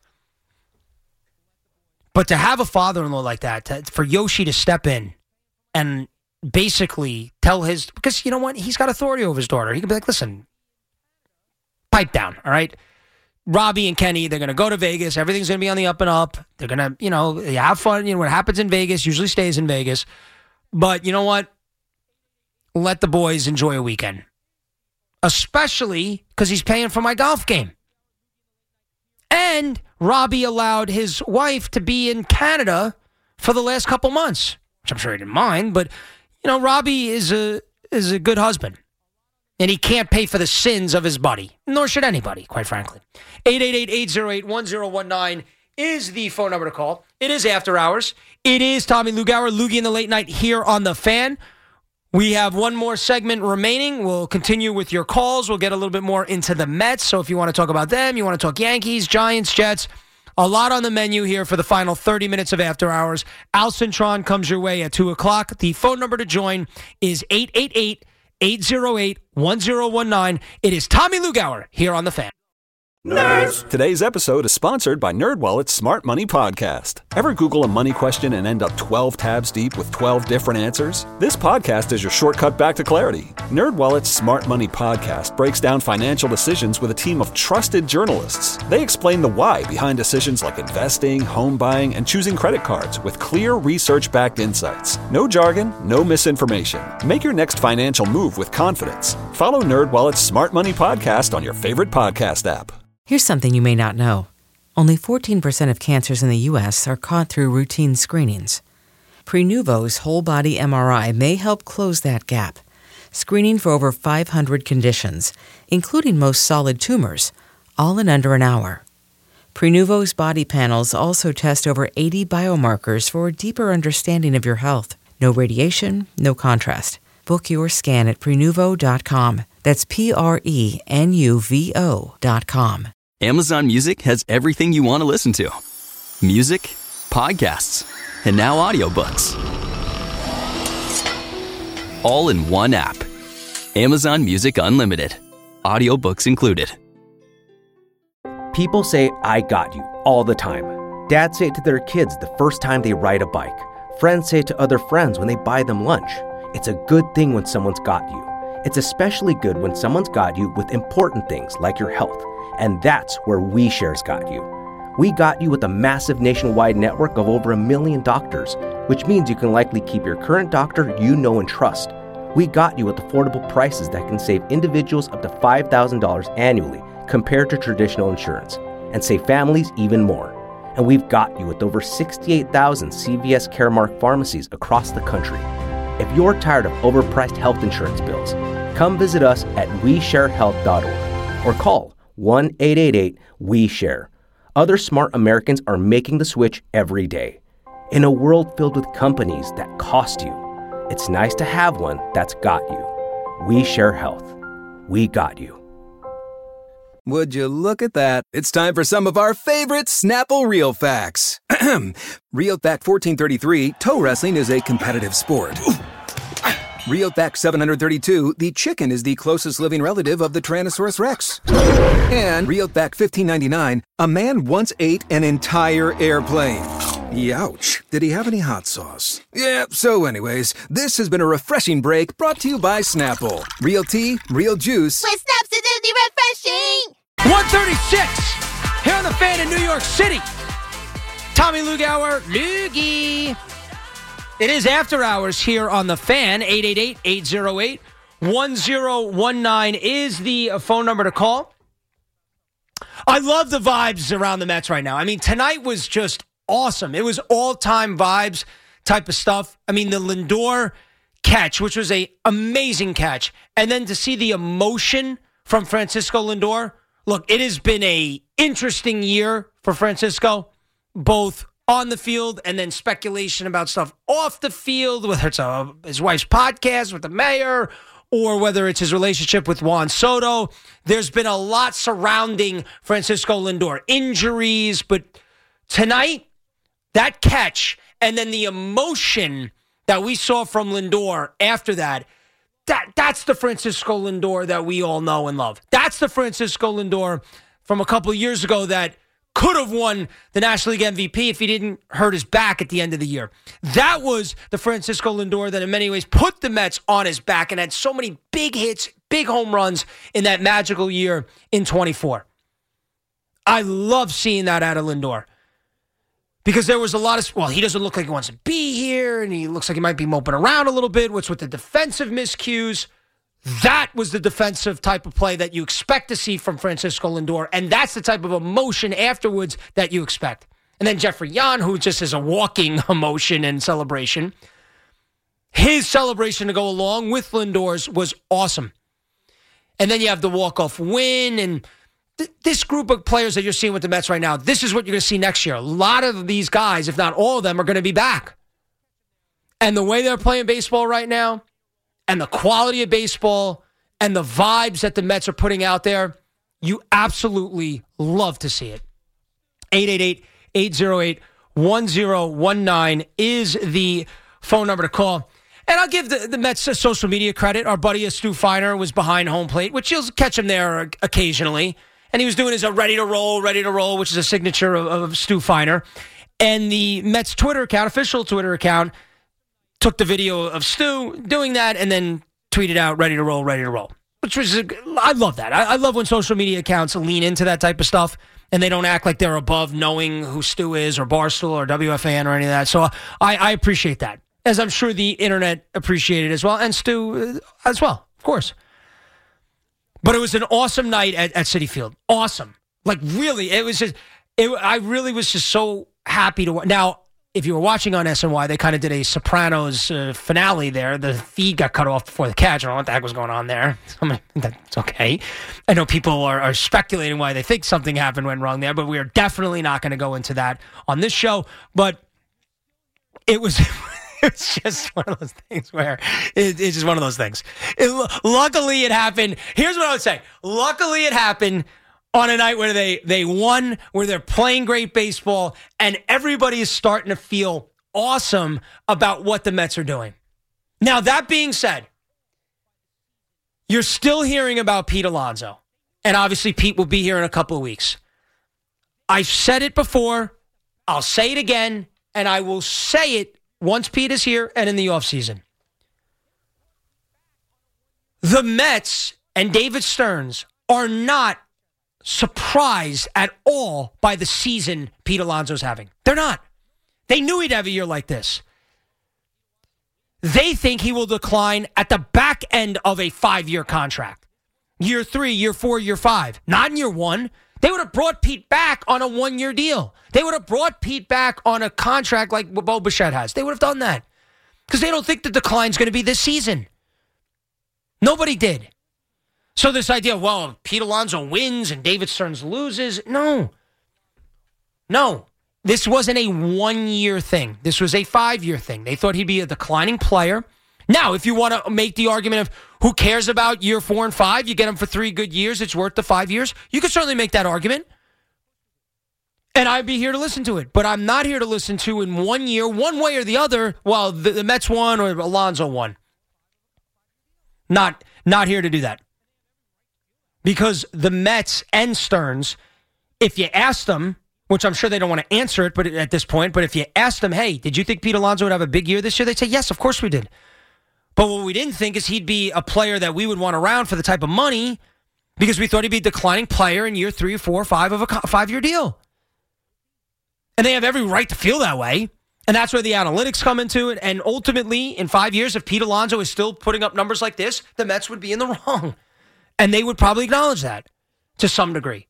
But to have a father-in-law like that, to, for Yoshi to step in and basically tell his, because you know what? He's got authority over his daughter. He can be like, listen, pipe down, all right? Robbie and Kenny, they're going to go to Vegas. Everything's going to be on the up and up. They're going to, you know, you have fun. You know, what happens in Vegas usually stays in Vegas. But you know what? Let the boys enjoy a weekend. Especially because he's paying for my golf game. And Robbie allowed his wife to be in Canada for the last couple months, which I'm sure he didn't mind, but, you know, Robbie is a is a good husband, and he can't pay for the sins of his buddy, nor should anybody, quite frankly. eight eight eight, eight oh eight, one oh one nine is the phone number to call. It is After Hours. It is Tommy Lugauer, Loogie in the Late Night here on The Fan. We have one more segment remaining. We'll continue with your calls. We'll get a little bit more into the Mets. So if you want to talk about them, you want to talk Yankees, Giants, Jets, a lot on the menu here for the final thirty minutes of After Hours. Al Cintron comes your way at two o'clock. The phone number to join is eight eight eight, eight oh eight, one oh one nine. It is Tommy Lugauer here on The Fan. Nerds! Today's episode is sponsored by NerdWallet's Smart Money Podcast. Ever Google a money question and end up twelve tabs deep with twelve different answers? This podcast is your shortcut back to clarity. NerdWallet's Smart Money Podcast breaks down financial decisions with a team of trusted journalists. They explain the why behind decisions like investing, home buying, and choosing credit cards with clear research-backed insights. No jargon, no misinformation. Make your next financial move with confidence. Follow NerdWallet's Smart Money Podcast on your favorite podcast app. Here's something you may not know. Only fourteen percent of cancers in the U S are caught through routine screenings. Prenuvo's whole-body M R I may help close that gap, screening for over five hundred conditions, including most solid tumors, all in under an hour. Prenuvo's body panels also test over eighty biomarkers for a deeper understanding of your health. No radiation, no contrast. Book your scan at Prenuvo dot com. That's P R E N U V O dot com. Amazon Music has everything you want to listen to. Music, podcasts, and now audiobooks. All in one app. Amazon Music Unlimited. Audiobooks included. People say, I got you, all the time. Dads say it to their kids the first time they ride a bike. Friends say it to other friends when they buy them lunch. It's a good thing when someone's got you. It's especially good when someone's got you with important things like your health. And that's where WeShare's got you. We got you with a massive nationwide network of over a million doctors, which means you can likely keep your current doctor you know and trust. We got you with affordable prices that can save individuals up to five thousand dollars annually compared to traditional insurance, and save families even more. And we've got you with over sixty-eight thousand C V S Caremark pharmacies across the country. If you're tired of overpriced health insurance bills, come visit us at we share health dot org or call one eight eight eight we share. Other smart Americans are making the switch every day. In a world filled with companies that cost you, it's nice to have one that's got you. We Share Health. We got you. Would you look at that? It's time for some of our favorite Snapple Real Facts. Real Fact fourteen thirty-three, toe wrestling is a competitive sport. Real Fact seven hundred thirty-two, the chicken is the closest living relative of the Tyrannosaurus Rex. And Real Fact fifteen ninety-nine, a man once ate an entire airplane. Youch. Did he have any hot sauce? Yeah, so anyways, this has been a refreshing break brought to you by Snapple. Real tea, real juice. With Snaps, it's refreshing! one thirty-six here on The Fan in New York City. Tommy Lugauer, Loogie. It is After Hours here on The Fan. eight eight eight, eight oh eight, one oh one nine is the phone number to call. I love the vibes around the Mets right now. I mean, tonight was just awesome. It was all-time vibes type of stuff. I mean, the Lindor catch, which was a amazing catch, and then to see the emotion from Francisco Lindor. Look, it has been a interesting year for Francisco, both on the field and then speculation about stuff off the field, whether it's a, his wife's podcast with the mayor or whether it's his relationship with Juan Soto. There's been a lot surrounding Francisco Lindor, injuries, but tonight, that catch and then the emotion that we saw from Lindor after that, that that's the Francisco Lindor that we all know and love. That's the Francisco Lindor from a couple of years ago that could have won the National League M V P if he didn't hurt his back at the end of the year. That was the Francisco Lindor that in many ways put the Mets on his back and had so many big hits, big home runs in that magical year in twenty-four. I love seeing that out of Lindor because there was a lot of, well, he doesn't look like he wants to be here and he looks like he might be moping around a little bit. What's with the defensive miscues? That was the defensive type of play that you expect to see from Francisco Lindor, and that's the type of emotion afterwards that you expect. And then Jeffrey Yan, who just is a walking emotion and celebration, his celebration to go along with Lindor's was awesome. And then you have the walk-off win, and th- this group of players that you're seeing with the Mets right now, this is what you're going to see next year. A lot of these guys, if not all of them, are going to be back. And the way they're playing baseball right now, and the quality of baseball and the vibes that the Mets are putting out there, you absolutely love to see it. eight eight eight, eight oh eight, one oh one nine is the phone number to call. And I'll give the, the Mets a social media credit. Our buddy Stu Feiner was behind home plate, which you'll catch him there occasionally. And he was doing his uh, ready to roll, ready to roll, which is a signature of, of Stu Feiner. And the Mets Twitter account, official Twitter account, took the video of Stu doing that and then tweeted out, ready to roll, ready to roll. Which was, I love that. I, I love when social media accounts lean into that type of stuff and they don't act like they're above knowing who Stu is or Barstool or W F A N or any of that. So I, I appreciate that, as I'm sure the internet appreciated as well, and Stu as well, of course. But it was an awesome night at, at Citi Field. Awesome. Like, really, it was just, it, I really was just so happy to watch. Now, if you were watching on S N Y, they kind of did a Sopranos uh, finale there. The feed got cut off before the catch. I don't know what the heck was going on there. I mean, that's okay. I know people are, are speculating why they think something happened, went wrong there, but we are definitely not going to go into that on this show. But it was... It's just one of those things where it, it's just one of those things. It, luckily, it happened. Here's what I would say. Luckily, it happened on a night where they, they won, where they're playing great baseball, and everybody is starting to feel awesome about what the Mets are doing. Now, that being said, you're still hearing about Pete Alonso, and obviously Pete will be here in a couple of weeks. I've said it before. I'll say it again, and I will say it once Pete is here and in the offseason. The Mets and David Stearns are not surprised at all by the season Pete Alonso's having. They're not. They knew he'd have a year like this. They think he will decline at the back end of a five-year contract. Year three, year four, year five. Not in year one. They would have brought Pete back on a one-year deal. They would have brought Pete back on a contract like Bo Bichette has. They would have done that because they don't think the decline's going to be this season. Nobody did. So this idea, well, Pete Alonso wins and David Stearns loses, no. No. This wasn't a one-year thing. This was a five-year thing. They thought he'd be a declining player. Now, if you want to make the argument of who cares about year four and five, you get him for three good years, it's worth the five years, you could certainly make that argument. And I'd be here to listen to it. But I'm not here to listen to in one year, one way or the other, well, the, the Mets won or Alonso won. Not, not here to do that. Because the Mets and Stearns, if you ask them, which I'm sure they don't want to answer it but at this point, but if you ask them, hey, did you think Pete Alonso would have a big year this year? They'd say, yes, of course we did. But what we didn't think is he'd be a player that we would want around for the type of money because we thought he'd be a declining player in year three, four, five of a five-year deal. And they have every right to feel that way. And that's where the analytics come into it. And ultimately, in five years, if Pete Alonso is still putting up numbers like this, the Mets would be in the wrong. And they would probably acknowledge that to some degree.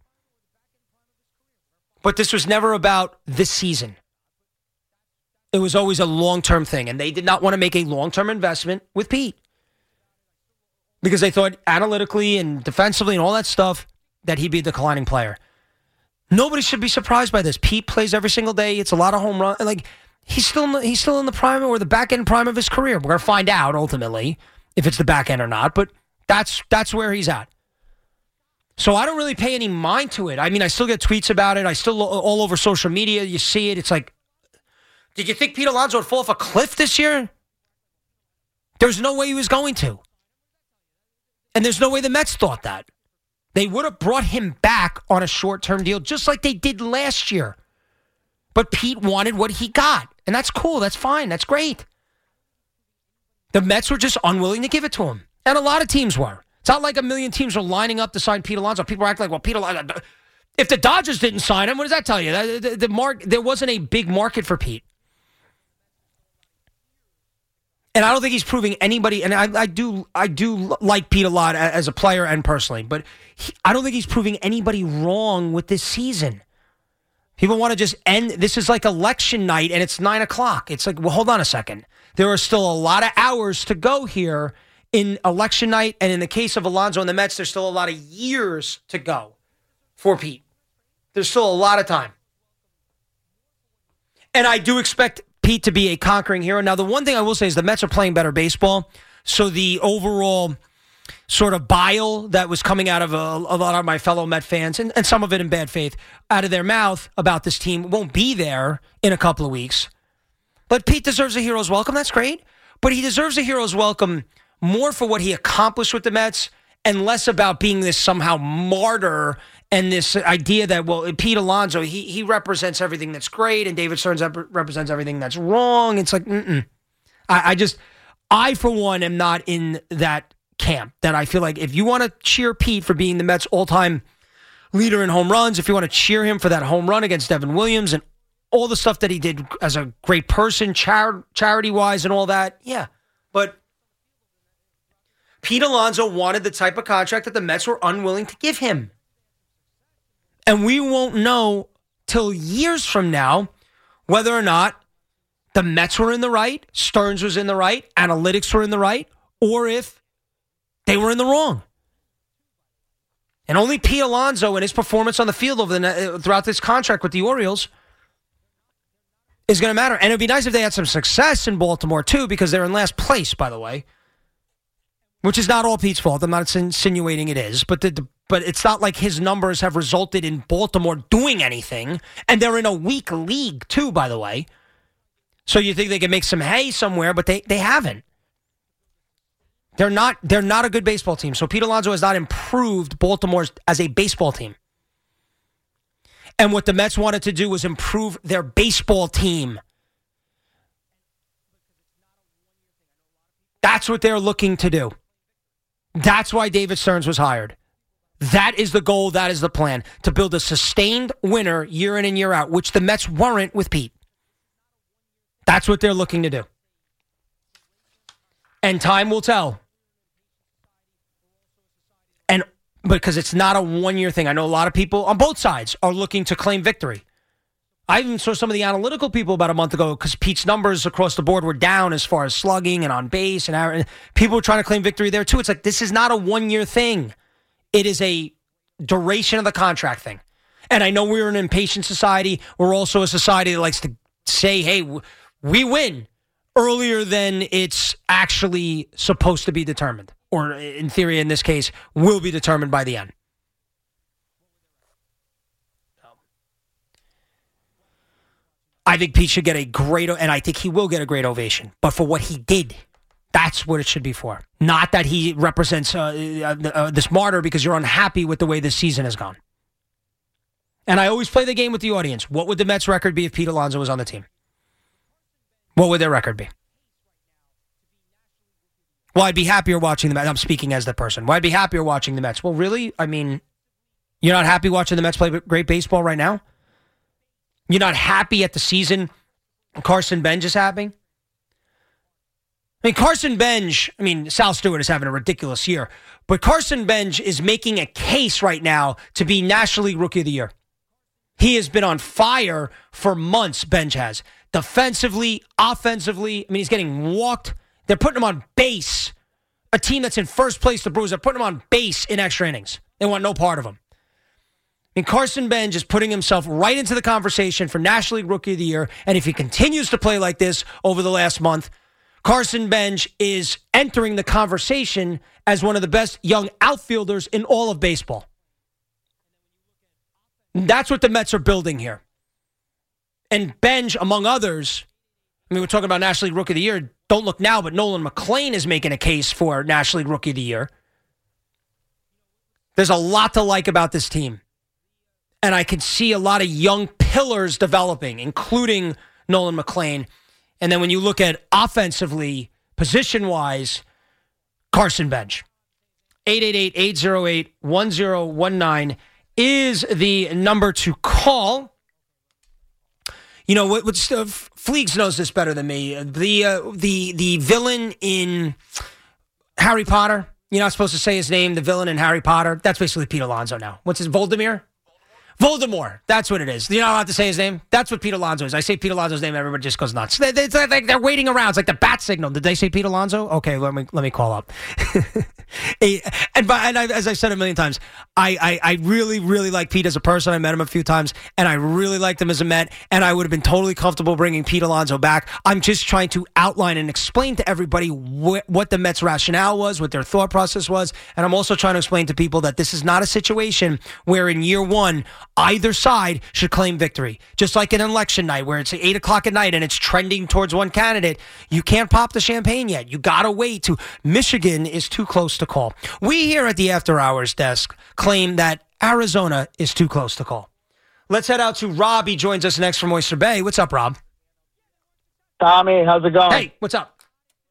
But this was never about this season. It was always a long-term thing, and they did not want to make a long-term investment with Pete because they thought analytically and defensively and all that stuff that he'd be a declining player. Nobody should be surprised by this. Pete plays every single day. It's a lot of home runs. Like he's still in the, he's still in the prime or the back end prime of his career. We're gonna find out ultimately if it's the back end or not, but that's that's where he's at. So I don't really pay any mind to it. I mean, I still get tweets about it. I still all over social media. You see it. It's like, did you think Pete Alonso would fall off a cliff this year? There's no way he was going to. And there's no way the Mets thought that. They would have brought him back on a short-term deal just like they did last year. But Pete wanted what he got. And that's cool. That's fine. That's great. The Mets were just unwilling to give it to him. And a lot of teams were. It's not like a million teams were lining up to sign Pete Alonso. People are acting like, well, Pete Alonso... If the Dodgers didn't sign him, what does that tell you? The, the, the mark, there wasn't a big market for Pete. And I don't think he's proving anybody, and I, I do I do like Pete a lot as a player and personally, but he, I don't think he's proving anybody wrong with this season. People want to just end, this is like election night and it's nine o'clock. It's like, well, hold on a second. There are still a lot of hours to go here in election night, and in the case of Alonso and the Mets, there's still a lot of years to go for Pete. There's still a lot of time. And I do expect Pete to be a conquering hero. Now, the one thing I will say is the Mets are playing better baseball, so the overall sort of bile that was coming out of a, a lot of my fellow Met fans, and, and some of it in bad faith, out of their mouth about this team won't be there in a couple of weeks. But Pete deserves a hero's welcome. That's great. But he deserves a hero's welcome more for what he accomplished with the Mets and less about being this somehow martyr and this idea that, well, Pete Alonso, he he represents everything that's great and David Stearns rep- represents everything that's wrong. It's like, mm-mm. I, I just, I for one am not in that camp that I feel like if you want to cheer Pete for being the Mets all-time leader in home runs, if you want to cheer him for that home run against Devin Williams and all the stuff that he did as a great person, char- charity-wise and all that, yeah. But Pete Alonso wanted the type of contract that the Mets were unwilling to give him. And we won't know till years from now whether or not the Mets were in the right, Stearns was in the right, analytics were in the right, or if they were in the wrong. And only Pete Alonso and his performance on the field over the throughout this contract with the Orioles is going to matter. And it would be nice if they had some success in Baltimore, too, because they're in last place, by the way, which is not all Pete's fault. I'm not insinuating it is, but the, the But it's not like his numbers have resulted in Baltimore doing anything. And they're in a weak league, too, by the way. So you think they can make some hay somewhere, but they, they haven't. They're not they're not a good baseball team. So Pete Alonso has not improved Baltimore as a baseball team. And what the Mets wanted to do was improve their baseball team. That's what they're looking to do. That's why David Stearns was hired. That is the goal. That is the plan. To build a sustained winner year in and year out, which the Mets weren't with Pete. That's what they're looking to do. And time will tell. And because it's not a one-year thing. I know a lot of people on both sides are looking to claim victory. I even saw some of the analytical people about a month ago because Pete's numbers across the board were down as far as slugging and on base. And people were trying to claim victory there too. It's like, this is not a one-year thing. It is a duration of the contract thing. And I know we're an impatient society. We're also a society that likes to say, hey, we win earlier than it's actually supposed to be determined. Or in theory, in this case, will be determined by the end. I think Pete should get a great, and I think he will get a great ovation. But for what he did, that's what it should be for. Not that he represents uh, uh, uh, this martyr because you're unhappy with the way this season has gone. And I always play the game with the audience. What would the Mets' record be if Pete Alonso was on the team? What would their record be? Well, I'd be happier watching the Mets. I'm speaking as the person. Well, I'd be happier watching the Mets. Well, really? I mean, you're not happy watching the Mets play great baseball right now? You're not happy at the season Carson Bench is having? I mean, Carson Bench, I mean, Sal Stewart is having a ridiculous year, but Carson Bench is making a case right now to be National League Rookie of the Year. He has been on fire for months, Bench has. Defensively, offensively, I mean, he's getting walked. They're putting him on base. A team that's in first place, the Brewers, they're putting him on base in extra innings. They want no part of him. I mean, Carson Bench is putting himself right into the conversation for National League Rookie of the Year, and if he continues to play like this over the last month, Carson Bench is entering the conversation as one of the best young outfielders in all of baseball. That's what the Mets are building here. And Bench, among others, I mean, we're talking about National League Rookie of the Year. Don't look now, but Nolan McLean is making a case for National League Rookie of the Year. There's a lot to like about this team. And I can see a lot of young pillars developing, including Nolan McLean. And then when you look at offensively, position-wise, Carson Bench. eight eight eight, eight oh eight, one oh one nine is the number to call. You know what? What's uh, Fleegs knows this better than me. The uh, the the villain in Harry Potter. You're not supposed to say his name. The villain in Harry Potter. That's basically Pete Alonso now. What's his Voldemort? Voldemort. That's what it is. You're not allowed to say his name. That's what Pete Alonso is. I say Pete Alonso's name, everybody just goes nuts. They, they, it's like they're waiting around. It's like the bat signal. Did they say Pete Alonso? Okay, let me let me call up. and by, and I, as I said a million times, I, I I really really like Pete as a person. I met him a few times, and I really liked him as a Met. And I would have been totally comfortable bringing Pete Alonso back. I'm just trying to outline and explain to everybody wh- what the Mets' rationale was, what their thought process was, and I'm also trying to explain to people that this is not a situation where in year one either side should claim victory. Just like an election night where it's eight o'clock at night and it's trending towards one candidate, you can't pop the champagne yet. You got to wait to Michigan is too close to call. We here at the After Hours desk claim that Arizona is too close to call. Let's head out to Rob. He joins us next from Oyster Bay. What's up, Rob? Tommy, how's it going? Hey, what's up?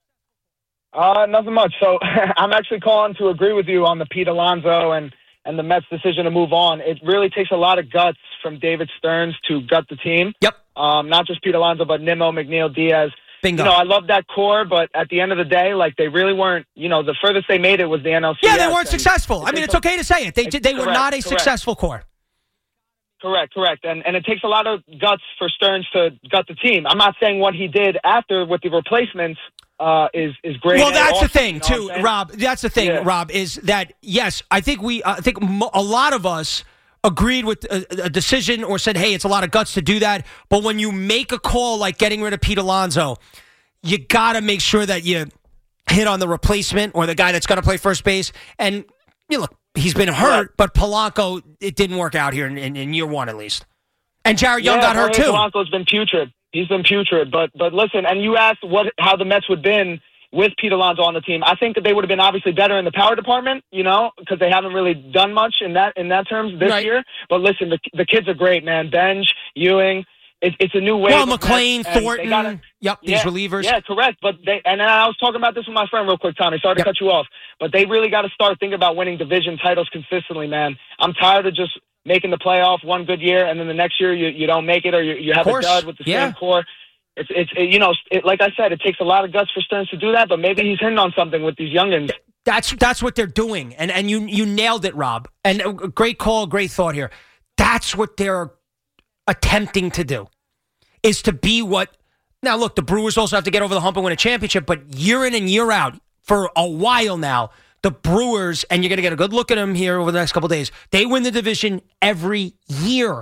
Uh, nothing much. So I'm actually calling to agree with you on the Pete Alonso and and the Mets' decision to move on. It really takes a lot of guts from David Stearns to gut the team. Yep. Um, not just Pete Alonso, but Nimmo, McNeil, Diaz. Bingo. You know, I love that core, but at the end of the day, like, they really weren't, you know, the furthest they made it was the N L C S. Yeah, they weren't successful. I mean, it's okay to say it. They did, they were correct, not a correct. successful core. Correct, correct. And and it takes a lot of guts for Stearns to gut the team. I'm not saying what he did after with the replacements uh, is is great. Well, that's awesome, the thing, you know too, Rob. That's the thing, Yeah. Rob, is that, yes, I think we, uh, I think mo- a lot of us agreed with a, a decision or said, hey, it's a lot of guts to do that. But when you make a call like getting rid of Pete Alonso, you got to make sure that you hit on the replacement or the guy that's going to play first base. And, you know, look, he's been hurt, but Polanco, it didn't work out here in, in, in year one at least. And Jared Young yeah, got hurt Jorge too. Polanco's been putrid. He's been putrid. But but listen, and you asked what how the Mets would have been with Pete Alonso on the team. I think that they would have been obviously better in the power department, you know, because they haven't really done much in that in that terms this Right. year. But listen, the the kids are great, man. Benj, Ewing. It, it's a new wave. Well, of McLean, Mets, and they Thornton. gotta- Yep, these yeah, relievers. Yeah, correct. But they and I was talking about this with my friend real quick, Tommy. Sorry to Yep. cut you off, but they really got to start thinking about winning division titles consistently, man. I'm tired of just making the playoff one good year and then the next year you, you don't make it or you, you have a course. dud with the Yeah. same core. It's it's it, you know it, like I said, it takes a lot of guts for Stearns to do that, but maybe he's hitting on something with these youngins. That's that's what they're doing, and and you you nailed it, Rob. And a great call, great thought here. That's what they're attempting to do, is to be what. Now, look, the Brewers also have to get over the hump and win a championship, but year in and year out, for a while now, the Brewers, and you're going to get a good look at them here over the next couple of days, they win the division every year.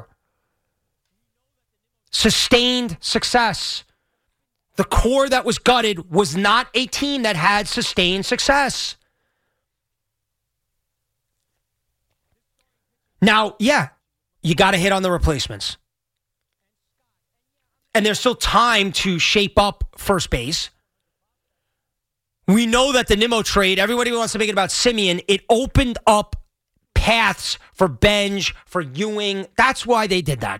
Sustained success. The core that was gutted was not a team that had sustained success. Now, yeah, you got to hit on the replacements. And there's still time to shape up first base. We know that the Nimmo trade, everybody wants to make it about Simeon. It opened up paths for Benj, for Ewing. That's why they did that.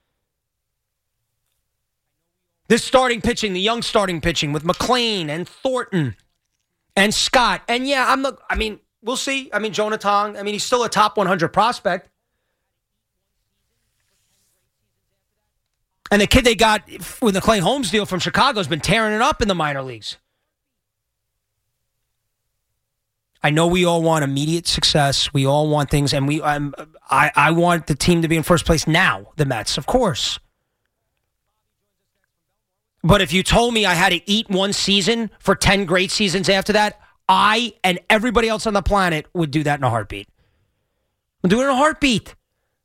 This starting pitching, the young starting pitching with McLean and Thornton and Scott. And yeah, I'm the, I mean, we'll see. I mean, Jonah Tong, I mean, he's still a top one hundred prospect. And the kid they got with the Clay Holmes deal from Chicago has been tearing it up in the minor leagues. I know we all want immediate success. We all want things, and we um, I, I want the team to be in first place now, the Mets, of course. But if you told me I had to eat one season for ten great seasons after that, I and everybody else on the planet would do that in a heartbeat. We'll do it in a heartbeat.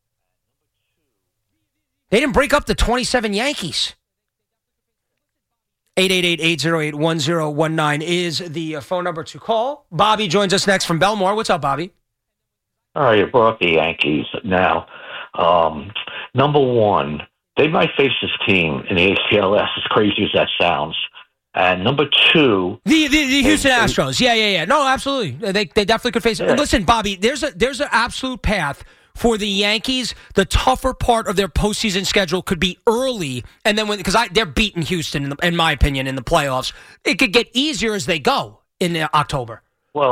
They didn't break up the twenty-seven Yankees. eight eight eight, eight oh eight, one oh one nine is the uh, phone number to call. Bobby joins us next from Belmore. What's up, Bobby? All right, you brought up the Yankees. Now, um, number one, they might face this team in the A C L S, as crazy as that sounds. And number two, the the, the Houston they, Astros. Yeah, yeah, yeah. No, absolutely. They they definitely could face it. Yeah. Listen, Bobby, there's a there's an absolute path for the Yankees. The tougher part of their postseason schedule could be early, and then when because I they're beating Houston in, the, in my opinion in the playoffs. It could get easier as they go in uh, October. Well,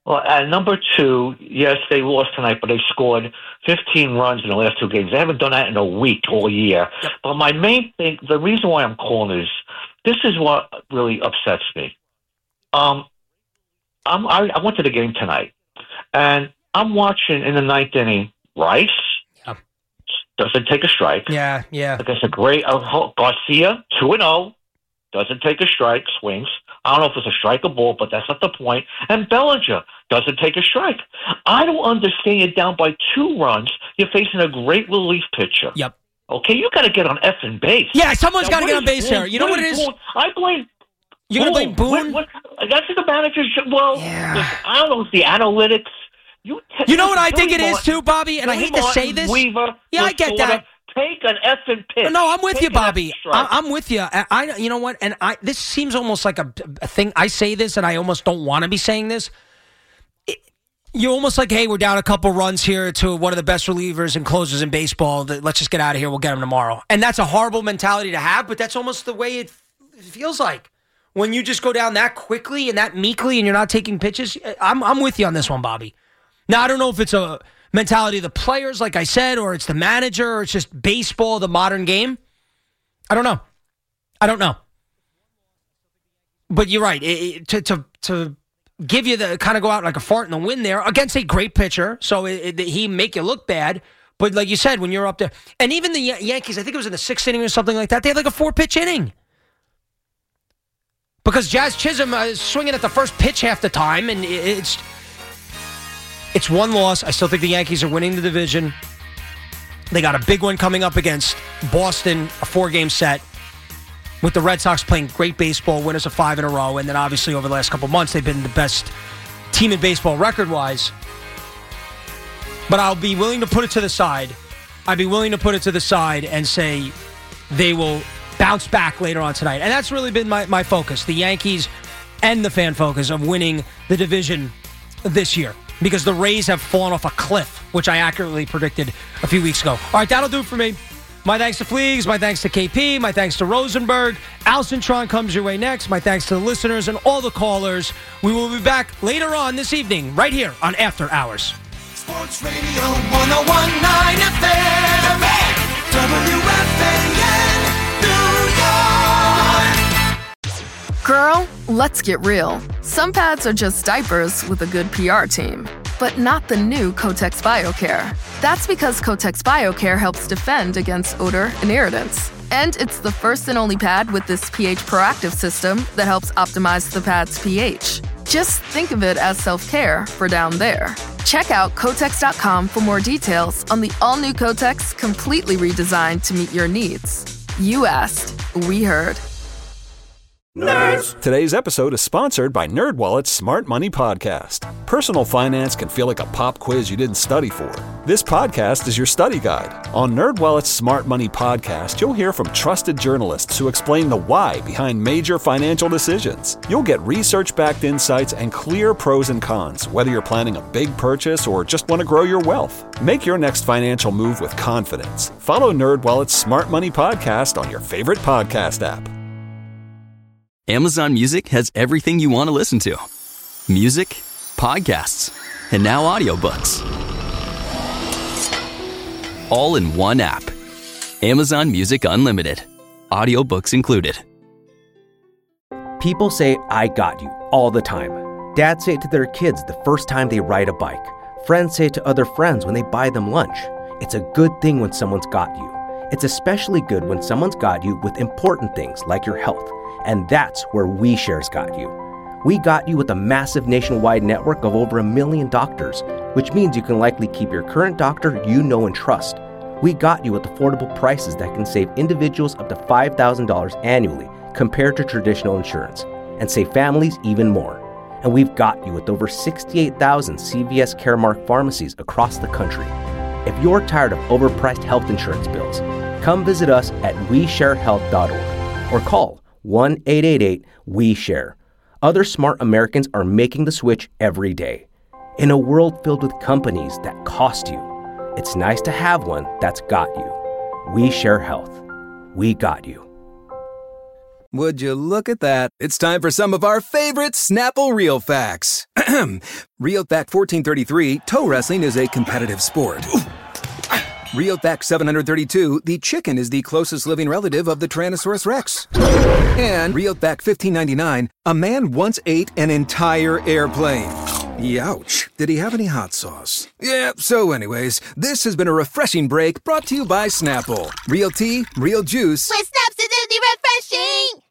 Well, and number two, yes, they lost tonight, but they scored fifteen runs in the last two games. They haven't done that in a week, all year. Yep. But my main thing, the reason why I'm calling is, this is what really upsets me. Um, I'm, I, I went to the game tonight, and I'm watching in the ninth inning, Rice yep. doesn't take a strike. Yeah, yeah. Against a great uh, Garcia, two and oh, doesn't take a strike, swings. I don't know if it's a strike or ball, but that's not the point. And Bellinger doesn't take a strike. I don't understand. You're down by two runs. You're facing a great relief pitcher. Yep. Okay, you got to get on effing base. Yeah, someone's got to get on base Boone, here. You know what, what it is? Boone? I blame. You're going to blame Boone? What, what, that's the manager. Should, well, yeah. listen, I don't know if the analytics. You, t- you know what I think Billy it Martin, is too, Bobby? And Billy I hate Martin, to say this. Weaver, yeah, I get that. Take an effing pitch. No, I'm with Take you, Bobby. I, I'm with you. I, I, you know what? And I, this seems almost like a, a thing. I say this, and I almost don't want to be saying this. It, you're almost like, hey, we're down a couple runs here to one of the best relievers and closers in baseball. Let's just get out of here. We'll get him tomorrow. And that's a horrible mentality to have, but that's almost the way it, it feels like. When you just go down that quickly and that meekly and you're not taking pitches, I'm, I'm with you on this one, Bobby. Now, I don't know if it's a mentality of the players, like I said, or it's the manager, or it's just baseball, the modern game. I don't know. I don't know. But you're right. It, it, to to to give you the kind of go out like a fart in the wind there against a great pitcher, so it, it, he make you look bad. But like you said, when you're up there, and even the Yankees, I think it was in the sixth inning or something like that, they had like a four pitch inning. Because Jazz Chisholm uh, is swinging at the first pitch half the time, and it's it's one loss. I still think the Yankees are winning the division. They got a big one coming up against Boston, a four-game set, with the Red Sox playing great baseball, winners of five in a row, and then obviously over the last couple months, they've been the best team in baseball record-wise. But I'll be willing to put it to the side. I'd be willing to put it to the side and say they will bounce back later on tonight. And that's really been my, my focus, the Yankees and the fan focus of winning the division this year. Because the Rays have fallen off a cliff, which I accurately predicted a few weeks ago. All right, that'll do it for me. My thanks to Fleegs, my thanks to K P, my thanks to Rosenberg. Al Cintron comes your way next. My thanks to the listeners and all the callers. We will be back later on this evening, right here on After Hours. Sports Radio one oh one point nine F M, W F A N. Girl, let's get real. Some pads are just diapers with a good P R team, but not the new Kotex BioCare. That's because Kotex BioCare helps defend against odor and irritants. And it's the first and only pad with this pH proactive system that helps optimize the pad's pH. Just think of it as self-care for down there. Check out Kotex dot com for more details on the all-new Kotex, completely redesigned to meet your needs. You asked, we heard. Nerds. Today's episode is sponsored by NerdWallet's Smart Money Podcast. Personal finance can feel like a pop quiz you didn't study for. This podcast is your study guide. On NerdWallet's Smart Money Podcast, you'll hear from trusted journalists who explain the why behind major financial decisions. You'll get research-backed insights and clear pros and cons, whether you're planning a big purchase or just want to grow your wealth. Make your next financial move with confidence. Follow NerdWallet's Smart Money Podcast on your favorite podcast app. Amazon Music has everything you want to listen to. Music, podcasts, and now audiobooks. All in one app. Amazon Music Unlimited. Audiobooks included. People say, I got you, all the time. Dads say it to their kids the first time they ride a bike. Friends say it to other friends when they buy them lunch. It's a good thing when someone's got you. It's especially good when someone's got you with important things like your health. And that's where WeShare's got you. We got you with a massive nationwide network of over a million doctors, which means you can likely keep your current doctor you know and trust. We got you with affordable prices that can save individuals up to five thousand dollars annually compared to traditional insurance, and save families even more. And we've got you with over sixty-eight thousand C V S Caremark pharmacies across the country. If you're tired of overpriced health insurance bills, come visit us at we share health dot org or call one eight eight eight we share. Other smart Americans are making the switch every day. In a world filled with companies that cost you, it's nice to have one that's got you. We Share Health. We got you. Would you look at that? It's time for some of our favorite Snapple Real Facts. Real Fact fourteen thirty-three, toe wrestling is a competitive sport. Real Fact seven hundred thirty-two, the chicken is the closest living relative of the Tyrannosaurus Rex. And Real Fact fifteen ninety-nine, a man once ate an entire airplane. Youch. Did he have any hot sauce? Yeah, so anyways, this has been a refreshing break brought to you by Snapple. Real tea, real juice. With Snap's acidity refreshing.